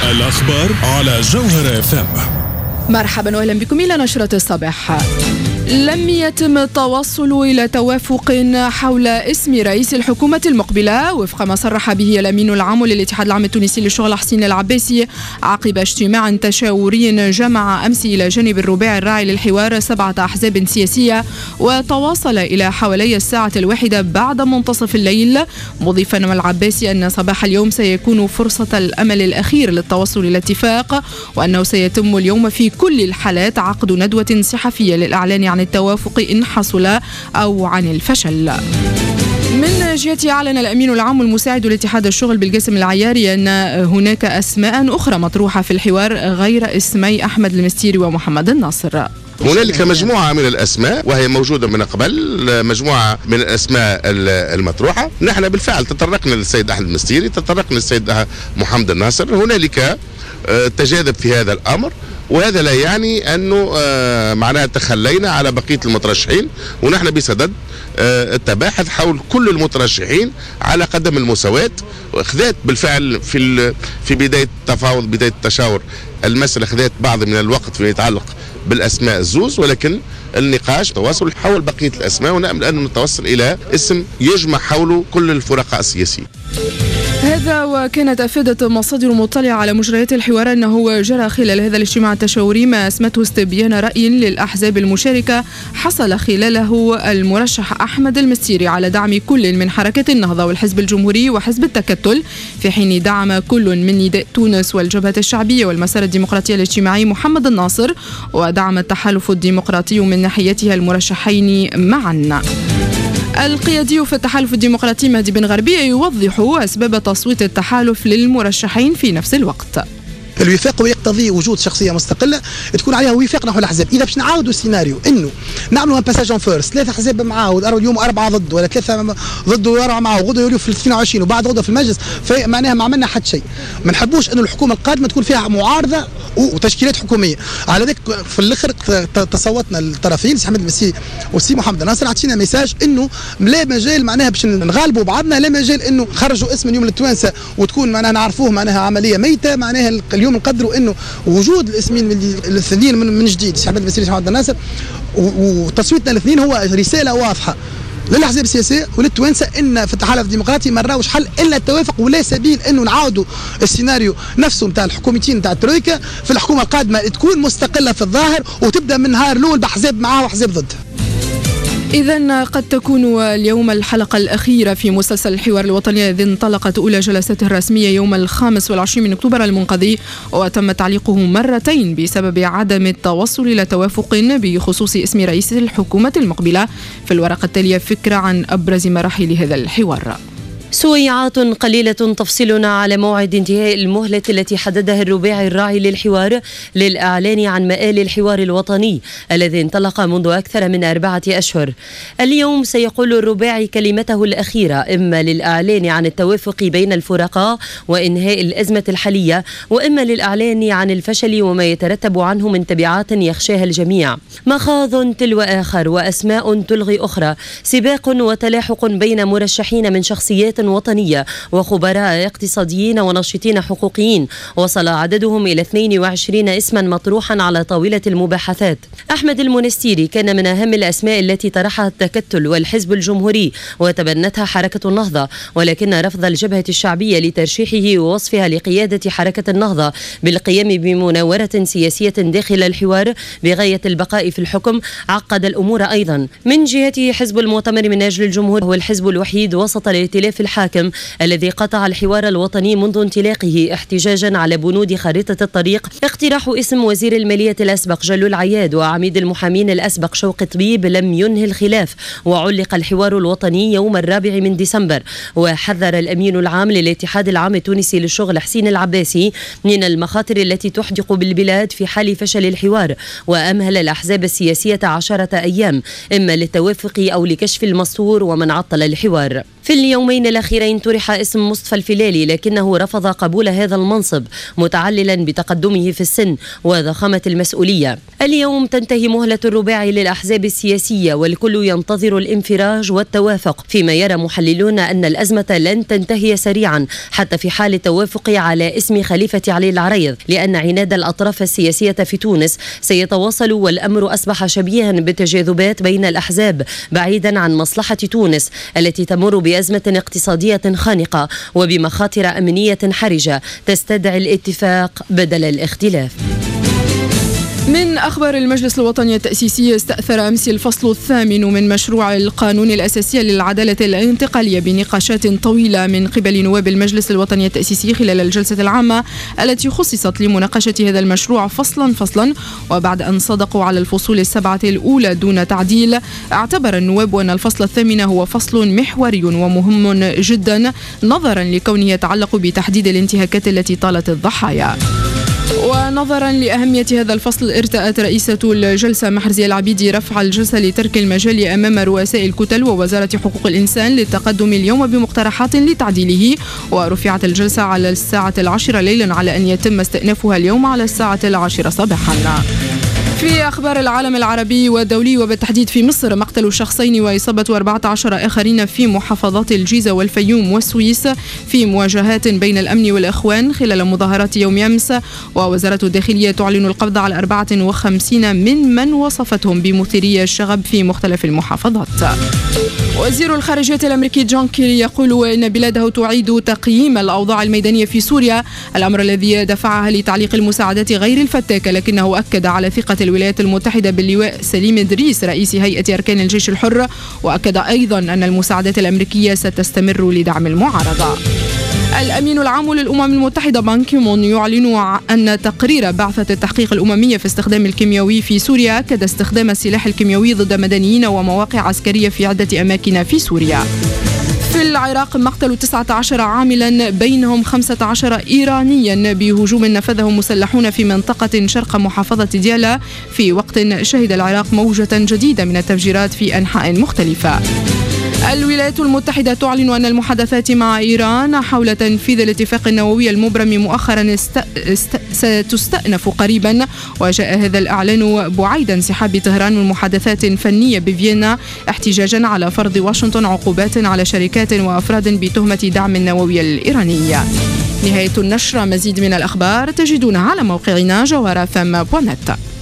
الأخبار على جوهر FM. مرحبا وأهلا بكم إلى نشرة الصباح. لم يتم التوصل إلى توافق حول اسم رئيس الحكومة المقبلة وفق ما صرح به الأمين العام للاتحاد العام التونسي للشغل حسين العباسي عقب اجتماع تشاوري جمع أمس إلى جانب الرباع الراعي للحوار 7 أحزاب سياسية، وتواصل إلى حوالي 1:00 بعد منتصف الليل، مضيفا العباسي أن صباح اليوم سيكون فرصة الأمل الأخير للتوصل إلى اتفاق، وأنه سيتم اليوم في كل الحالات عقد ندوة صحفية للإعلان عن التوافق إن حصل أو عن الفشل. من جهته أعلن الأمين العام المساعد لاتحاد الشغل بالقاسم العياري أن هناك أسماء أخرى مطروحة في الحوار غير اسمي أحمد المستيري ومحمد الناصر. هنالك مجموعة من الأسماء وهي موجودة من قبل، مجموعة من الأسماء المطروحة. نحن بالفعل تطرقنا للسيد أحمد المستيري، تطرقنا للسيد محمد الناصر. هنالك تجاذب في هذا الأمر، وهذا لا يعني أنه معناها تخلينا على بقية المترشحين، ونحن بصدد التباحث حول كل المترشحين على قدم المساواة. خذات بالفعل في بداية التفاوض، بداية التشاور، المسألة خذات بعض من الوقت فيما يتعلق بالأسماء الزوز، ولكن النقاش تواصل حول بقية الأسماء، ونأمل أن نتوصل إلى اسم يجمع حوله كل الفرقاء السياسيين. هذا وكانت أفادت مصادر مطلعة على مجريات الحوار أنه جرى خلال هذا الاجتماع التشاوري ما أسمته استبيان رأي للأحزاب المشاركة حصل خلاله المرشح أحمد المستيري على دعم كل من حركة النهضة والحزب الجمهوري وحزب التكتل، في حين دعم كل من نداء تونس والجبهة الشعبية والمسار الديمقراطي الاجتماعي محمد الناصر، ودعم التحالف الديمقراطي من ناحيتها المرشحين معا. القيادي في التحالف الديمقراطي مهدي بن غربية يوضح أسباب تصويت التحالف للمرشحين في نفس الوقت. الوفاق يقتضي وجود شخصيه مستقله تكون عليها وفاق نحو الاحزاب. اذا باش نعاودوا السيناريو انه نعملوا باساج اون فيرست، 3 احزاب معاه اليوم 4 ضد، ولا 3 ضد و4 معاه، وغدوا يوليو في 22 وبعد غدوا في المجلس، فمعناها ما عملنا حتى شيء. ما نحبوش انه الحكومه القادمه تكون فيها معارضه وتشكيلات حكوميه. على ذلك في الاخر تصوتنا الطرفين سي احمد المستيري وسي محمد الناصر، عطينا ميساج انه لا مجال معناها باش نغالبوا بعضنا، لا مجال انه خرجوا اسم اليوم للتوانسه وتكون معناها نعرفوه معناها عمليه ميته. معناها اليوم نقدروا انه وجود الاسمين الاثنين من جديد سي احمد المستيري ومحمد الناصر، وتصويتنا الاثنين هو رساله واضحه للاحزاب السياسيه وللتوانسه ان في التحالف الديمقراطي ما نراوش حل الا التوافق، ولا سبيل انه نعاودوا السيناريو نفسه نتاع الحكومتين نتاع الترويكا. في الحكومه القادمه تكون مستقله في الظاهر وتبدا من نهار الاول باحزاب معاه واحزاب ضده. إذن قد تكون اليوم الحلقة الأخيرة في مسلسل الحوار الوطني الذي انطلقت أولى جلساته الرسمية يوم 25 أكتوبر المنقضي، وتم تعليقه مرتين بسبب عدم التوصل إلى توافق بخصوص اسم رئيس الحكومة المقبلة. في الورقة التالية فكرة عن أبرز مراحل هذا الحوار. سويعات قليلة تفصلنا على موعد انتهاء المهلة التي حددها الرباعي الراعي للحوار للإعلان عن مآل الحوار الوطني الذي انطلق منذ أكثر من 4 أشهر. اليوم سيقول الرباعي كلمته الأخيرة، إما للإعلان عن التوافق بين الفرقاء وإنهاء الأزمة الحالية، وإما للإعلان عن الفشل وما يترتب عنه من تبعات يخشاها الجميع. مخاض تلو آخر وأسماء تلغي أخرى، سباق وتلاحق بين مرشحين من شخصيات وطنية وخبراء اقتصاديين وناشطين حقوقيين، وصل عددهم إلى 22 اسما مطروحا على طاولة المباحثات. أحمد المنستيري كان من أهم الأسماء التي طرحها التكتل والحزب الجمهوري وتبنتها حركة النهضة، ولكن رفض الجبهة الشعبية لترشيحه ووصفها لقيادة حركة النهضة بالقيام بمناورة سياسية داخل الحوار بغاية البقاء في الحكم عقد الأمور أيضا. من جهته حزب المؤتمر من أجل الجمهور هو الحزب الوحيد وسط الائتلاف الحاكم الذي قطع الحوار الوطني منذ انطلاقه احتجاجا على بنود خارطة الطريق. اقتراح اسم وزير المالية الأسبق جلو العياد وعميد المحامين الأسبق شوقي طبيب لم ينهي الخلاف، وعلق الحوار الوطني يوم 4 ديسمبر. وحذر الأمين العام للاتحاد العام التونسي للشغل حسين العباسي من المخاطر التي تحدق بالبلاد في حال فشل الحوار، وأمهل الأحزاب السياسية 10 أيام إما للتوافق أو لكشف المستور ومن عطل الحوار. في اليومين الأخيرين طرح اسم مصطفى الفلالي، لكنه رفض قبول هذا المنصب متعللا بتقدمه في السن وضخامة المسؤولية. اليوم تنتهي مهلة الرباعي للأحزاب السياسية، والكل ينتظر الانفراج والتوافق، فيما يرى محللون أن الأزمة لن تنتهي سريعا حتى في حال التوافق على اسم خليفة علي العريض، لأن عناد الأطراف السياسية في تونس سيتواصل، والأمر أصبح شبيها بالتجاذبات بين الأحزاب بعيدا عن مصلحة تونس التي تمر بأزمة اقتصادية خانقة وبمخاطر أمنية حرجة تستدعي الاتفاق بدل الاختلاف. من أخبار المجلس الوطني التأسيسي، استأثر أمس الفصل الثامن من مشروع القانون الأساسي للعدالة الانتقالية بنقاشات طويلة من قبل نواب المجلس الوطني التأسيسي خلال الجلسة العامة التي خصصت لمناقشة هذا المشروع فصلا، وبعد أن صدقوا على الفصول السبعة الأولى دون تعديل، اعتبر النواب أن الفصل الثامن هو فصل محوري ومهم جدا نظرا لكونه يتعلق بتحديد الانتهاكات التي طالت الضحايا. ونظرا لأهمية هذا الفصل، ارتأت رئيسة الجلسة محرزية العبيدي رفع الجلسة لترك المجال أمام رؤساء الكتل ووزارة حقوق الإنسان للتقدم اليوم بمقترحات لتعديله، ورفعت الجلسة على الساعة 10 ليلا على أن يتم استئنافها اليوم على الساعة 10 صباحا. في أخبار العالم العربي والدولي وبالتحديد في مصر، مقتل شخصين وإصابة 14 آخرين في محافظات الجيزة والفيوم والسويس في مواجهات بين الأمن والإخوان خلال مظاهرات يوم أمس، ووزارة الداخلية تعلن القبض على 54 من وصفتهم بمثيري الشغب في مختلف المحافظات. وزير الخارجية الأمريكي جون كيري يقول إن بلاده تعيد تقييم الأوضاع الميدانية في سوريا، الأمر الذي دفعها لتعليق المساعدات غير الفتاكة، لكنه أكد على ثقة الولايات المتحدة باللواء سليم إدريس رئيس هيئة أركان الجيش الحر، وأكد أيضا أن المساعدات الأمريكية ستستمر لدعم المعارضة. الأمين العام للأمم المتحدة بان كي مون يعلن أن تقرير بعثة التحقيق الأممية في استخدام الكيميائي في سوريا أكد استخدام السلاح الكيميائي ضد مدنيين ومواقع عسكرية في عدة أماكن في سوريا. في العراق، مقتل 19 عاملا بينهم 15 إيرانيا بهجوم نفذه مسلحون في منطقة شرق محافظة ديالا، في وقت شهد العراق موجة جديدة من التفجيرات في أنحاء مختلفة. الولايات المتحدة تعلن أن المحادثات مع إيران حول تنفيذ الاتفاق النووي المبرم مؤخرا ستستأنف قريبا، وجاء هذا الإعلان بعيد انسحاب طهران من محادثات فنية بفيينا احتجاجا على فرض واشنطن عقوبات على شركات وأفراد بتهمة دعم النووي الإيراني. نهاية النشرة. مزيد من الأخبار تجدونها على موقعنا jawhara.fm.net.